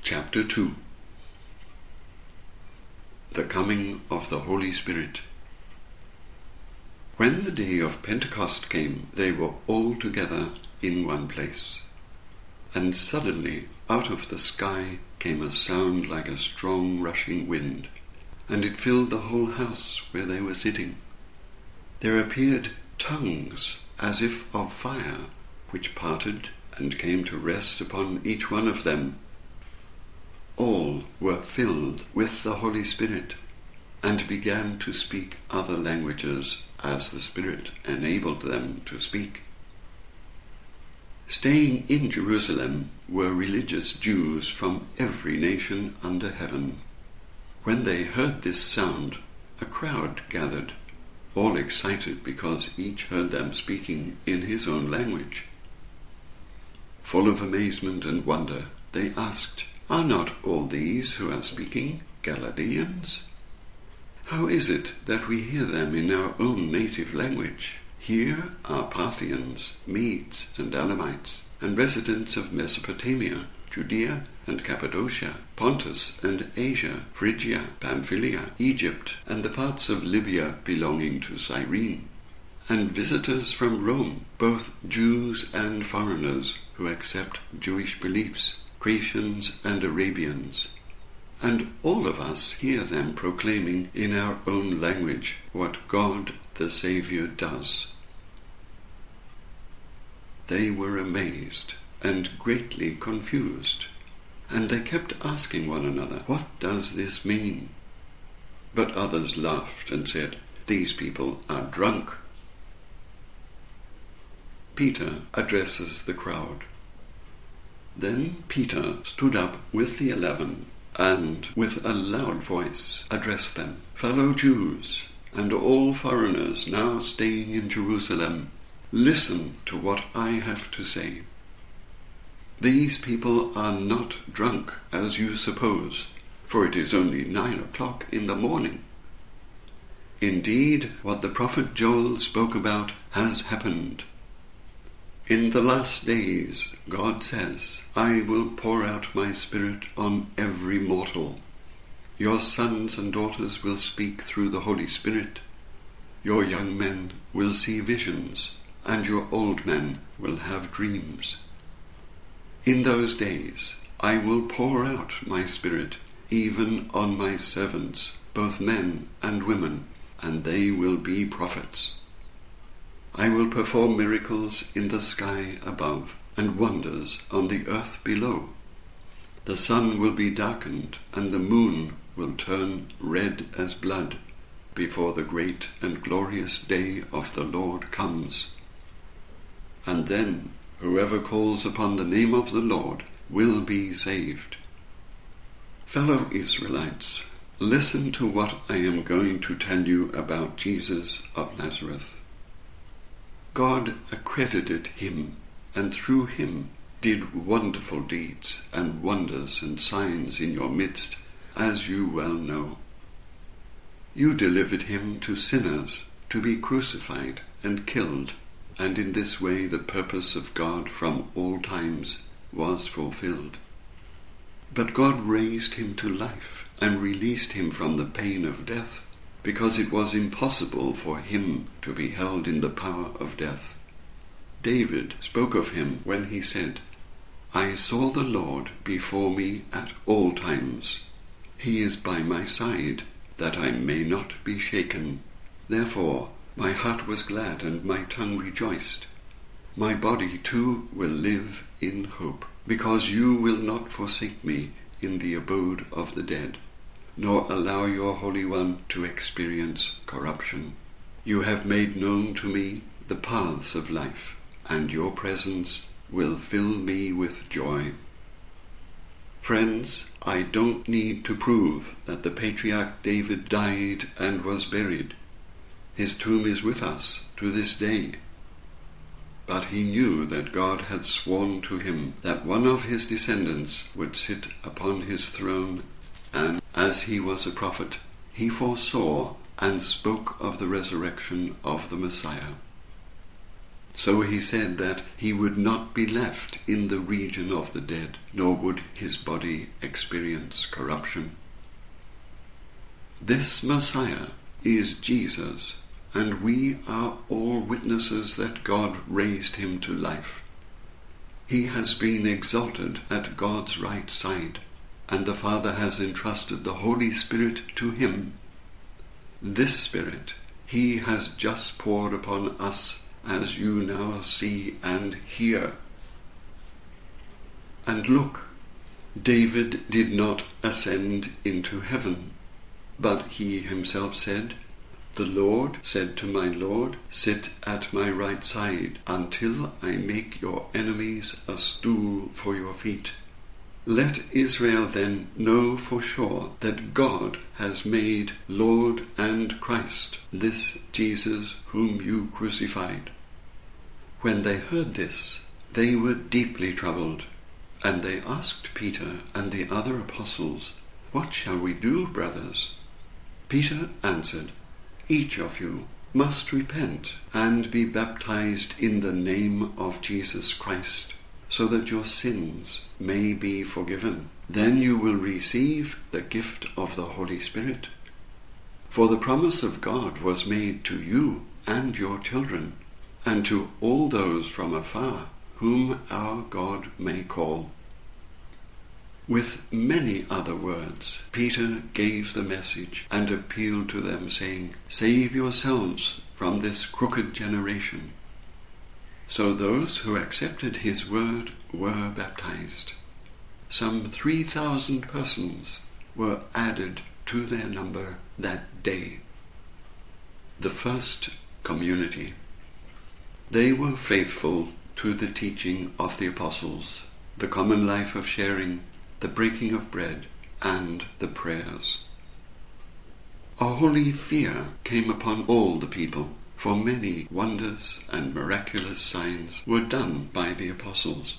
Chapter 2. The Coming of the Holy Spirit. When the day of Pentecost came, they were all together in one place. And suddenly out of the sky came a sound like a strong rushing wind, and it filled the whole house where they were sitting. There appeared tongues as if of fire, which parted and came to rest upon each one of them. All were filled with the Holy Spirit and began to speak other languages as the Spirit enabled them to speak. Staying in Jerusalem were religious Jews from every nation under heaven. When they heard this sound, a crowd gathered, all excited because each heard them speaking in his own language. Full of amazement and wonder, they asked, "Are not all these who are speaking Galileans? How is it that we hear them in our own native language? Here are Parthians, Medes and Elamites, and residents of Mesopotamia, Judea and Cappadocia, Pontus and Asia, Phrygia, Pamphylia, Egypt, and the parts of Libya belonging to Cyrene, and visitors from Rome, both Jews and foreigners who accept Jewish beliefs, Cretians and Arabians. And all of us hear them proclaiming in our own language what God the Saviour does." They were amazed and greatly confused, and they kept asking one another, "What does this mean?" But others laughed and said, "These people are drunk." Peter addresses the crowd. Then Peter stood up with the 11 and with a loud voice addressed them, "Fellow Jews and all foreigners now staying in Jerusalem, listen to what I have to say. These people are not drunk as you suppose, for it is only 9 o'clock in the morning. Indeed, what the prophet Joel spoke about has happened. In the last days, God says, I will pour out my Spirit on every mortal. Your sons and daughters will speak through the Holy Spirit. Your young men will see visions, and your old men will have dreams. In those days, I will pour out my Spirit even on my servants, both men and women, and they will be prophets. I will perform miracles in the sky above and wonders on the earth below. The sun will be darkened and the moon will turn red as blood before the great and glorious day of the Lord comes. And then whoever calls upon the name of the Lord will be saved. Fellow Israelites, listen to what I am going to tell you about Jesus of Nazareth. God accredited him, and through him did wonderful deeds and wonders and signs in your midst, as you well know. You delivered him to sinners to be crucified and killed, and in this way the purpose of God from all times was fulfilled. But God raised him to life and released him from the pain of death, because it was impossible for him to be held in the power of death. David spoke of him when he said, I saw the Lord before me at all times. He is by my side, that I may not be shaken. Therefore my heart was glad and my tongue rejoiced. My body too will live in hope, because you will not forsake me in the abode of the dead, nor allow your Holy One to experience corruption. You have made known to me the paths of life, and your presence will fill me with joy. Friends, I don't need to prove that the patriarch David died and was buried. His tomb is with us to this day. But he knew that God had sworn to him that one of his descendants would sit upon his throne, and as he was a prophet, he foresaw and spoke of the resurrection of the Messiah. So he said that he would not be left in the region of the dead, nor would his body experience corruption. This Messiah is Jesus, and we are all witnesses that God raised him to life. He has been exalted at God's right side, and the Father has entrusted the Holy Spirit to him. This Spirit he has just poured upon us, as you now see and hear. And look, David did not ascend into heaven, but he himself said, "The Lord said to my Lord, sit at my right side, until I make your enemies a stool for your feet." Let Israel then know for sure that God has made Lord and Christ this Jesus whom you crucified. When they heard this, they were deeply troubled, and they asked Peter and the other apostles, "What shall we do, brothers?" Peter answered, "Each of you must repent and be baptized in the name of Jesus Christ, so that your sins may be forgiven. Then you will receive the gift of the Holy Spirit. For the promise of God was made to you and your children, and to all those from afar, whom our God may call." With many other words, Peter gave the message and appealed to them, saying, "Save yourselves from this crooked generation." So those who accepted his word were baptized. Some 3,000 persons were added to their number that day. The first community. They were faithful to the teaching of the apostles, the common life of sharing, the breaking of bread, and the prayers. A holy fear came upon all the people, for many wonders and miraculous signs were done by the apostles.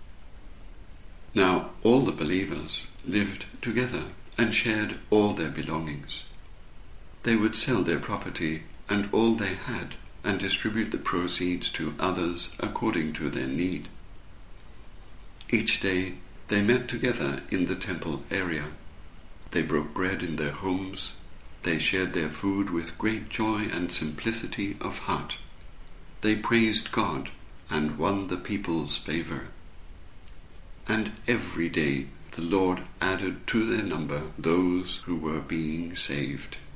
Now all the believers lived together and shared all their belongings. They would sell their property and all they had and distribute the proceeds to others according to their need. Each day they met together in the temple area. They broke bread in their homes. They shared their food with great joy and simplicity of heart. They praised God and won the people's favor. And every day the Lord added to their number those who were being saved.